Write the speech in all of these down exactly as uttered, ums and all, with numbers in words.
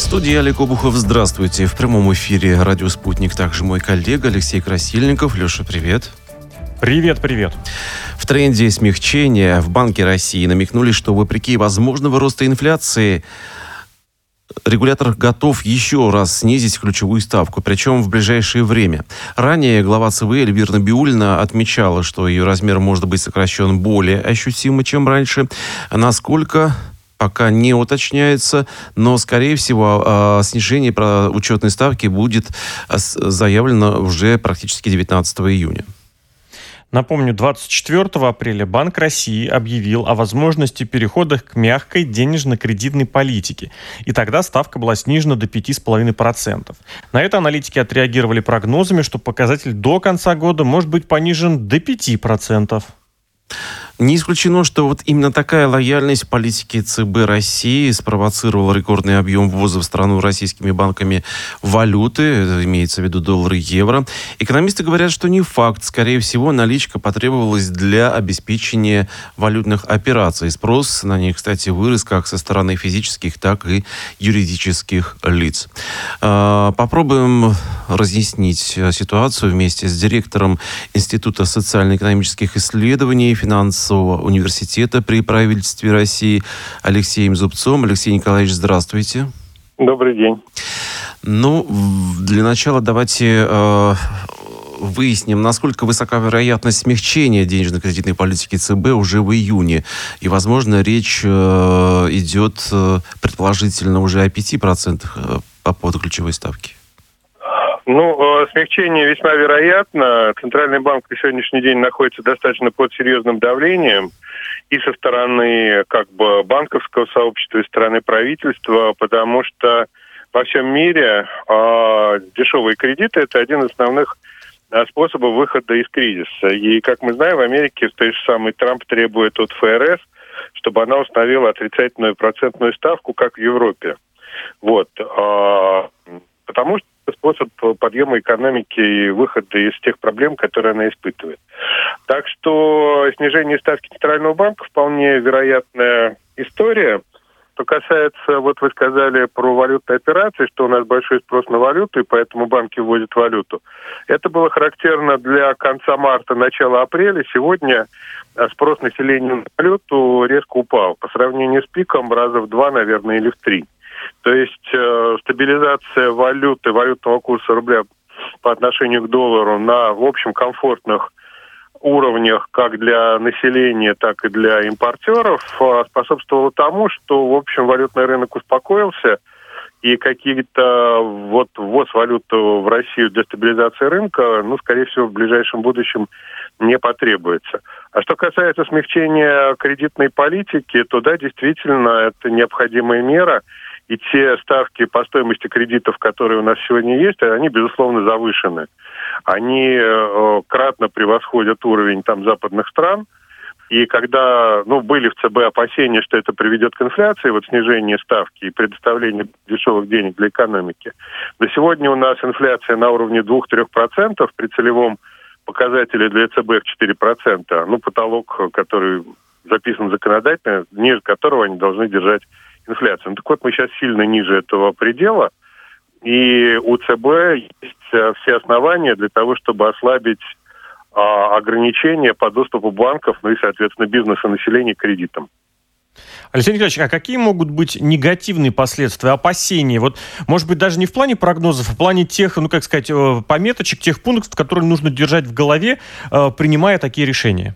студии Олег Обухов. Здравствуйте. В прямом эфире «Радио Спутник» также мой коллега Алексей Красильников. Леша, привет. Привет, привет. В тренде смягчения в Банке России намекнули, что вопреки возможного роста инфляции регулятор готов еще раз снизить ключевую ставку, причем в ближайшее время. Ранее глава ЦБ Эльвира Набиуллина отмечала, что ее размер может быть сокращен более ощутимо, чем раньше. Насколько, пока не уточняется, но, скорее всего, снижение учетной ставки будет заявлено уже практически девятнадцатого июня. Напомню, двадцать четвёртого апреля Банк России объявил о возможности перехода к мягкой денежно-кредитной политике. И тогда ставка была снижена до пять целых пять десятых процента. На это аналитики отреагировали прогнозами, что показатель до конца года может быть понижен до пяти процентов. Не исключено, что вот именно такая лояльность политики ЦБ России спровоцировала рекордный объем ввоза в страну российскими банками валюты, имеется в виду доллары и евро. Экономисты говорят, что не факт. Скорее всего, наличка потребовалась для обеспечения валютных операций. Спрос на них, кстати, вырос как со стороны физических, так и юридических лиц. Попробуем разъяснить ситуацию вместе с директором Института социально-экономических исследований финансового университета при правительстве России Алексеем Зубцом. Алексей Николаевич, здравствуйте. Добрый день. Ну, для начала давайте э, выясним, насколько высока вероятность смягчения денежно-кредитной политики ЦБ уже в июне. И, возможно, речь э, идет э, предположительно уже о пяти процентах э, по поводу ключевой ставки. Ну, смягчение весьма вероятно. Центральный банк на сегодняшний день находится достаточно под серьезным давлением и со стороны как бы банковского сообщества, и со стороны правительства, потому что во всем мире э, дешевые кредиты – это один из основных э, способов выхода из кризиса. И, как мы знаем, в Америке тот же самый Трамп требует от ФРС, чтобы она установила отрицательную процентную ставку, как в Европе. Вот. Э, потому что способ подъема экономики и выхода из тех проблем, которые она испытывает. Так что снижение ставки Центрального банка вполне вероятная история. Что касается, вот вы сказали про валютные операции, что у нас большой спрос на валюту, и поэтому банки вводят валюту. Это было характерно для конца марта, начала апреля. Сегодня спрос населения на валюту резко упал. По сравнению с пиком раза в два, наверное, или в три. То есть э, стабилизация валюты, валютного курса рубля по отношению к доллару на, в общем, комфортных уровнях как для населения, так и для импортеров э, способствовала тому, что, в общем, валютный рынок успокоился, и какие-то вот ввоз валюты в Россию для стабилизации рынка, ну, скорее всего, в ближайшем будущем не потребуется. А что касается смягчения кредитной политики, то да, действительно, это необходимая мера. И те ставки по стоимости кредитов, которые у нас сегодня есть, они, безусловно, завышены. Они э, кратно превосходят уровень там западных стран. И когда ну, были в ЦБ опасения, что это приведет к инфляции, вот снижение ставки и предоставление дешевых денег для экономики, до сегодня у нас инфляция на уровне двух-трёх процентов при целевом показателе для ЦБ в четыре процента. Ну, потолок, который записан законодательно, ниже которого они должны держать инфляцию. Ну, так вот, мы сейчас сильно ниже этого предела, и у ЦБ есть все основания для того, чтобы ослабить а, ограничения по доступу банков, ну и, соответственно, бизнеса, населения к кредитам. Алексей Николаевич, а какие могут быть негативные последствия, опасения? Вот, может быть, даже не в плане прогнозов, а в плане тех, ну, как сказать, пометочек, тех пунктов, которые нужно держать в голове, принимая такие решения?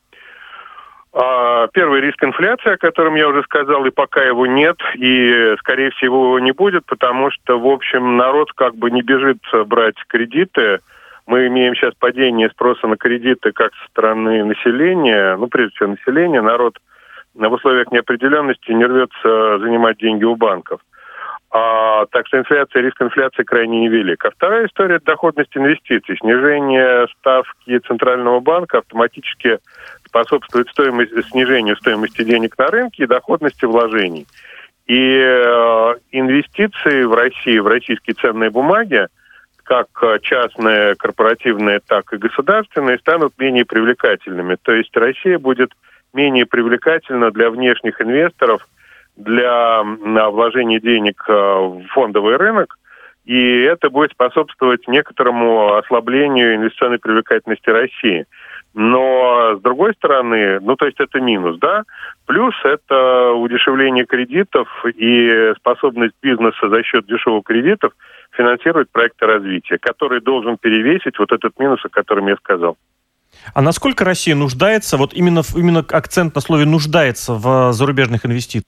Первый риск инфляции, о котором я уже сказал, и пока его нет, и, скорее всего, его не будет, потому что, в общем, народ как бы не бежит брать кредиты. Мы имеем сейчас падение спроса на кредиты как со стороны населения, ну, прежде всего, населения. Народ в условиях неопределенности не рвется занимать деньги у банков. А, так что инфляция, риск инфляции крайне невелик. А вторая история – это доходность инвестиций. Снижение ставки Центрального банка автоматически способствует стоимость, снижению стоимости денег на рынке и доходности вложений. И э, инвестиции в России, в российские ценные бумаги, как частные, корпоративные, так и государственные, станут менее привлекательными. То есть Россия будет менее привлекательна для внешних инвесторов для вложения денег в фондовый рынок, и это будет способствовать некоторому ослаблению инвестиционной привлекательности России. Но, с другой стороны, ну, то есть это минус, да? Плюс это удешевление кредитов и способность бизнеса за счет дешевых кредитов финансировать проекты развития, который должен перевесить вот этот минус, о котором я сказал. А насколько Россия нуждается, вот именно, именно акцент на слове «нуждается» в зарубежных инвестициях?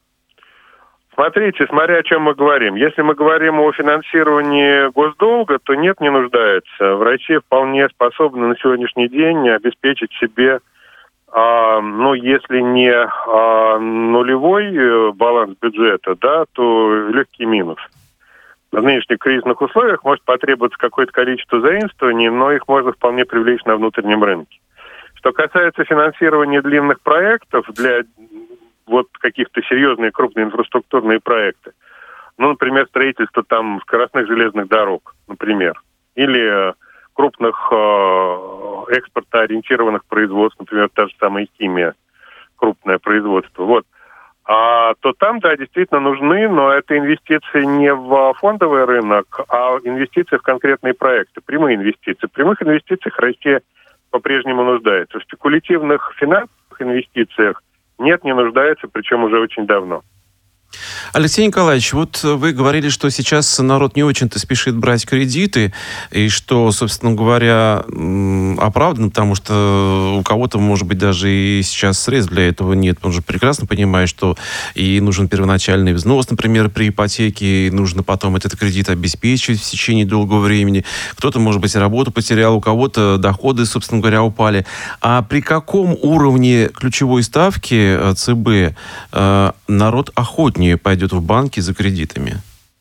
Смотрите, смотря о чем мы говорим. Если мы говорим о финансировании госдолга, то нет, не нуждается. В России вполне способна на сегодняшний день обеспечить себе, а, ну, если не а, нулевой баланс бюджета, да, то легкий минус. В нынешних кризисных условиях может потребоваться какое-то количество заимствований, но их можно вполне привлечь на внутреннем рынке. Что касается финансирования длинных проектов для вот каких-то серьезные крупные инфраструктурные проекты, ну, например, строительство там скоростных железных дорог, например, или крупных э, экспортоориентированных производств, например, та же самая химия, крупное производство, вот. А, то там, да, действительно нужны, но это инвестиции не в фондовый рынок, а инвестиции в конкретные проекты, прямые инвестиции. В прямых инвестициях Россия по-прежнему нуждается. В спекулятивных финансовых инвестициях нет, не нуждается, причем уже очень давно. Алексей Николаевич, вот вы говорили, что сейчас народ не очень-то спешит брать кредиты, и что, собственно говоря, оправдано, потому что у кого-то, может быть, даже и сейчас средств для этого нет. Он же прекрасно понимает, что и нужен первоначальный взнос, например, при ипотеке, и нужно потом этот кредит обеспечивать в течение долгого времени. Кто-то, может быть, работу потерял, у кого-то доходы, собственно говоря, упали. А при каком уровне ключевой ставки ЦБ э, народ охотнее пойдет в банки за кредитами?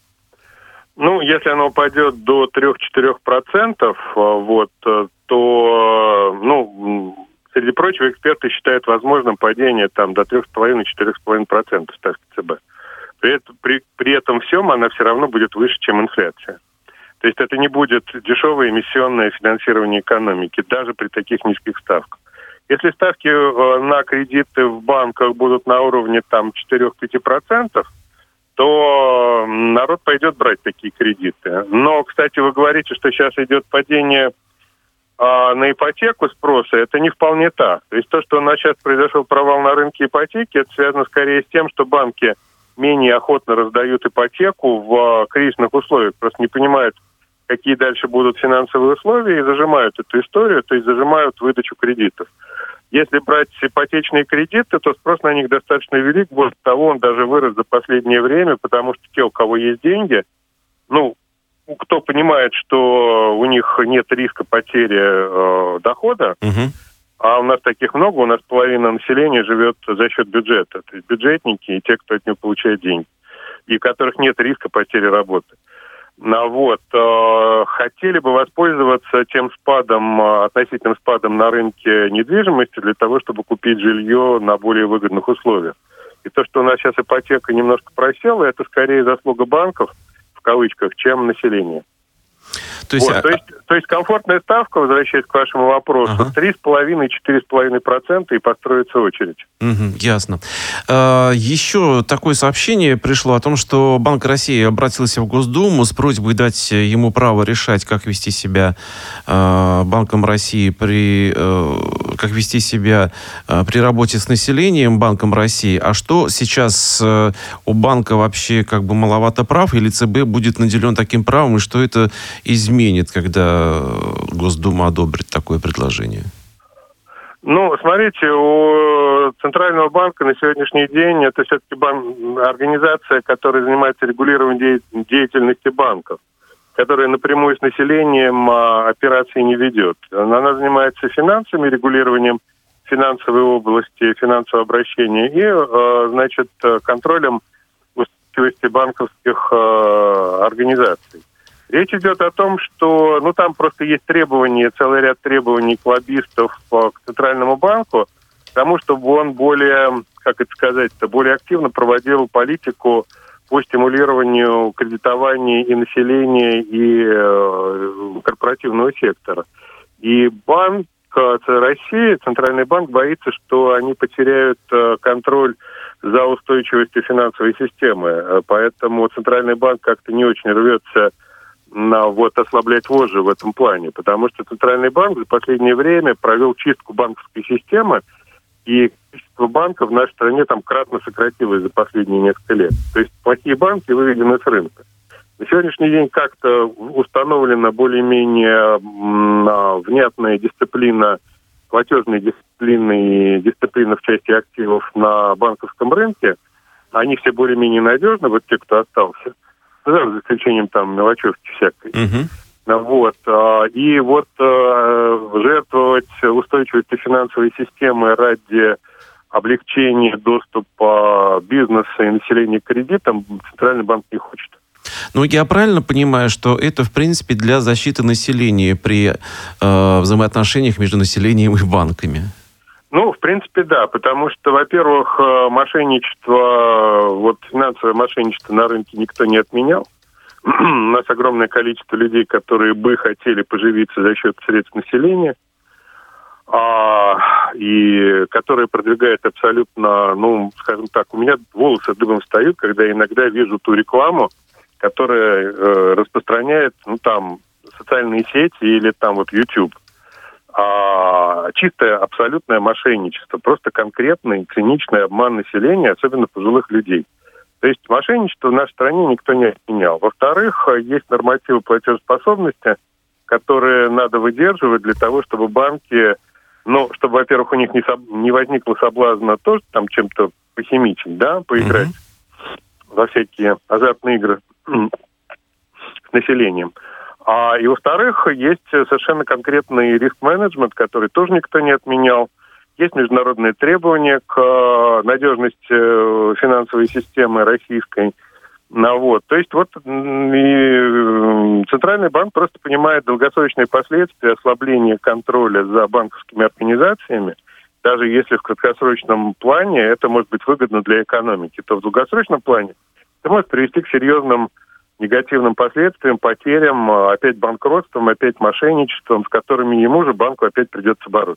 Ну, если оно упадет до три-четыре процента, вот, то, ну, среди прочего, эксперты считают возможным падение там до три с половиной - четыре с половиной процента ставки ЦБ. При этом, при, при этом всем она все равно будет выше, чем инфляция. То есть это не будет дешевое эмиссионное финансирование экономики, даже при таких низких ставках. Если ставки на кредиты в банках будут на уровне там четыре-пять процентов, то народ пойдет брать такие кредиты. Но, кстати, вы говорите, что сейчас идет падение а, на ипотеку спроса. Это не вполне так. То есть то, что у нас сейчас произошел провал на рынке ипотеки, это связано скорее с тем, что банки менее охотно раздают ипотеку в кризисных условиях. Просто не понимают, какие дальше будут финансовые условия, и зажимают эту историю, то есть зажимают выдачу кредитов. Если брать ипотечные кредиты, то спрос на них достаточно велик. Более того, он даже вырос за последнее время, потому что те, у кого есть деньги, ну, кто понимает, что у них нет риска потери э, дохода, uh-huh. а у нас таких много, у нас половина населения живет за счет бюджета. То есть бюджетники и те, кто от него получает деньги, и у которых нет риска потери работы. Ну, вот, э, хотели бы воспользоваться тем спадом, э, относительным спадом на рынке недвижимости для того, чтобы купить жилье на более выгодных условиях. И то, что у нас сейчас ипотека немножко просела, это скорее заслуга банков, в кавычках, чем населения. То есть, вот, а... то, есть, то есть комфортная ставка, возвращаясь к вашему вопросу, ага. три с половиной - четыре с половиной процента и построится очередь. Угу, ясно. А, еще такое сообщение пришло о том, что Банк России обратился в Госдуму с просьбой дать ему право решать, как вести себя а, Банком России при, а, как вести себя а, при работе с населением Банком России. А что сейчас а, у банка вообще как бы маловато прав, или ЦБ будет наделен таким правом, и что это изменит, когда Госдума одобрит такое предложение? Ну, смотрите, у Центрального банка на сегодняшний день это все-таки бан... организация, которая занимается регулированием де... деятельности банков, которая напрямую с населением а, операции не ведет. Она занимается финансами, регулированием финансовой области, финансового обращения и, а, значит, контролем устойчивости банковских а, организаций. Речь идет о том, что, ну, там просто есть требования, целый ряд требований к лоббистов к Центральному банку, к тому, чтобы он более, как это сказать-то, более активно проводил политику по стимулированию кредитования и населения, и э, корпоративного сектора. И Банк России, Центральный банк, боится, что они потеряют э, контроль за устойчивостью финансовой системы. Поэтому Центральный банк как-то не очень рвется на вот ослаблять вожжи в этом плане, потому что Центральный банк за последнее время провел чистку банковской системы, и количество банков в нашей стране там кратно сократилось за последние несколько лет. То есть плохие банки выведены с рынка. На сегодняшний день как-то установлена более-менее внятная дисциплина, платежная дисциплина и дисциплина в части активов на банковском рынке. Они все более-менее надежны, вот те, кто остался. За исключением там мелочевки всякой. Uh-huh. Вот. И вот жертвовать устойчивостью финансовой системы ради облегчения доступа бизнеса и населения к кредитам Центральный банк не хочет. Ну, я правильно понимаю, что это, в принципе, для защиты населения при э, взаимоотношениях между населением и банками? Ну, в принципе, да, потому что, во-первых, мошенничество, вот финансовое мошенничество на рынке никто не отменял. У нас огромное количество людей, которые бы хотели поживиться за счет средств населения, а, и которые продвигают абсолютно, ну, скажем так, у меня волосы дыбом встают, когда я иногда вижу ту рекламу, которая э, распространяет, ну, там, социальные сети или там вот YouTube. А, чистое абсолютное мошенничество, просто конкретный циничный обман населения, особенно пожилых людей. То есть мошенничество в нашей стране никто не отменял. Во-вторых, есть нормативы платежеспособности, которые надо выдерживать для того, чтобы банки, ну, чтобы, во-первых, у них не, соб... не возникло соблазна тоже там чем-то похимичить, да, поиграть mm-hmm. во всякие азартные игры с населением. А, и, во-вторых, есть совершенно конкретный риск-менеджмент, который тоже никто не отменял. Есть международные требования к э, надежности э, финансовой системы российской. Ну, вот. То есть вот и, э, Центральный банк просто понимает долгосрочные последствия ослабления контроля за банковскими организациями. Даже если в краткосрочном плане это может быть выгодно для экономики, то в долгосрочном плане это может привести к серьезным негативным последствиям, потерям, опять банкротством, опять мошенничеством, с которыми ему же банку опять придется бороться.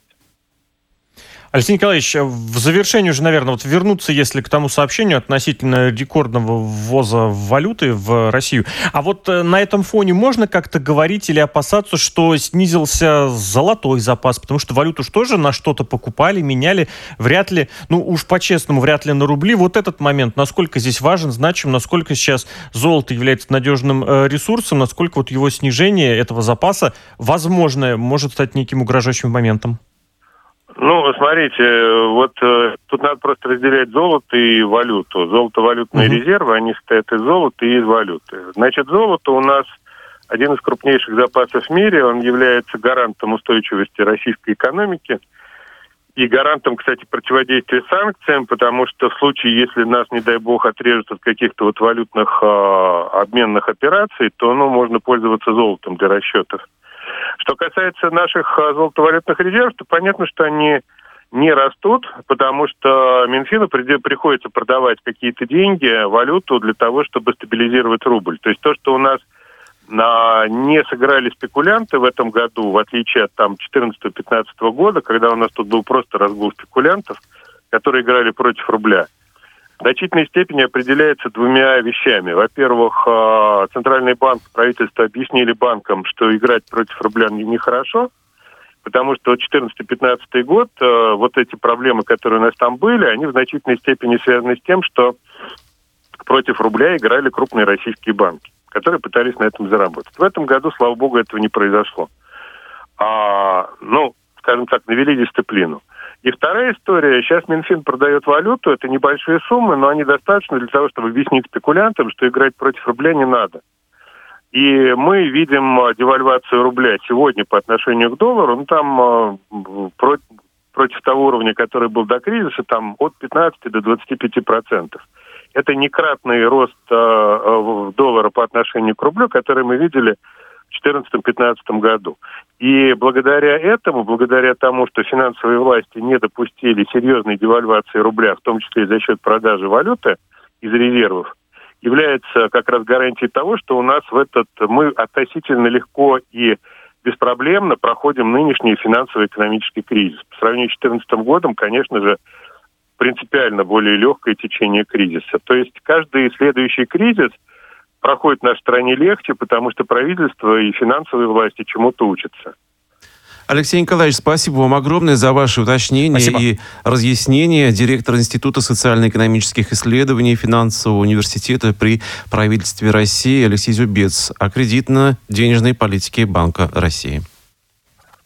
Алексей Николаевич, в завершении уже, наверное, вот вернуться, если к тому сообщению относительно рекордного ввоза валюты в Россию. А вот на этом фоне можно как-то говорить или опасаться, что снизился золотой запас? Потому что валюту же тоже на что-то покупали, меняли. Вряд ли, ну уж по-честному, вряд ли на рубли. Вот этот момент, насколько здесь важен, значим, насколько сейчас золото является надежным э, ресурсом, насколько вот его снижение этого запаса, возможно, может стать неким угрожающим моментом? Ну, смотрите, вот э, тут надо просто разделять золото и валюту. Золото-валютные uh-huh. резервы, они состоят из золота и из валюты. Значит, золото у нас один из крупнейших запасов в мире, он является гарантом устойчивости российской экономики и гарантом, кстати, противодействия санкциям, потому что в случае, если нас, не дай бог, отрежут от каких-то вот валютных э, обменных операций, то, ну, можно пользоваться золотом для расчетов. Что касается наших золотовалютных резервов, то понятно, что они не растут, потому что Минфину приходится продавать какие-то деньги, валюту для того, чтобы стабилизировать рубль. То есть то, что у нас на, не сыграли спекулянты в этом году, в отличие от там четырнадцатого-пятнадцатого года, когда у нас тут был просто разгул спекулянтов, которые играли против рубля, в значительной степени определяется двумя вещами. Во-первых, Центральный банк, правительство объяснили банкам, что играть против рубля нехорошо, потому что четырнадцатый-пятнадцатый год, вот эти проблемы, которые у нас там были, они в значительной степени связаны с тем, что против рубля играли крупные российские банки, которые пытались на этом заработать. В этом году, слава богу, этого не произошло. А, ну, скажем так, навели дисциплину. И вторая история. Сейчас Минфин продает валюту. Это небольшие суммы, но они достаточны для того, чтобы объяснить спекулянтам, что играть против рубля не надо. И мы видим девальвацию рубля сегодня по отношению к доллару. Ну, там против, против того уровня, который был до кризиса, там от пятнадцати до двадцати пяти процентов. Это некратный рост э, доллара по отношению к рублю, который мы видели в четырнадцатом-пятнадцатом году. И благодаря этому, благодаря тому, что финансовые власти не допустили серьезной девальвации рубля, в том числе и за счет продажи валюты из резервов, является как раз гарантией того, что у нас в этот мы относительно легко и беспроблемно проходим нынешний финансово-экономический кризис. По сравнению с две тысячи четырнадцатым годом, конечно же, принципиально более легкое течение кризиса. То есть каждый следующий кризис проходит в нашей стране легче, потому что правительство и финансовые власти чему-то учатся. Алексей Николаевич, спасибо вам огромное за ваши уточнения Спасибо. и разъяснения. Директор Института социально-экономических исследований Финансового университета при правительстве России Алексей Зубец о кредитно-денежной политике Банка России.